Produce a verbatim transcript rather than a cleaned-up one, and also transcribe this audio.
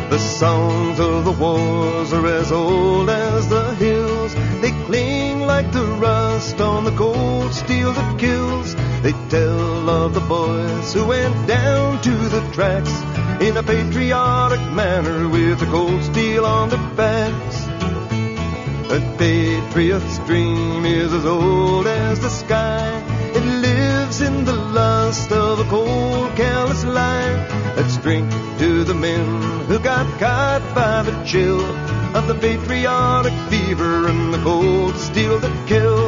The songs of the wars are as old as the hills. They cling like the rust on the cold steel that kills. They tell of the boys who went down to the tracks in a patriotic manner with the cold steel on their backs. A patriot's dream is as old as the sky. It lives in the lust of a cold, careless life. Let's drink to the men who got caught by the chill of the patriotic fever and the cold steel that kills.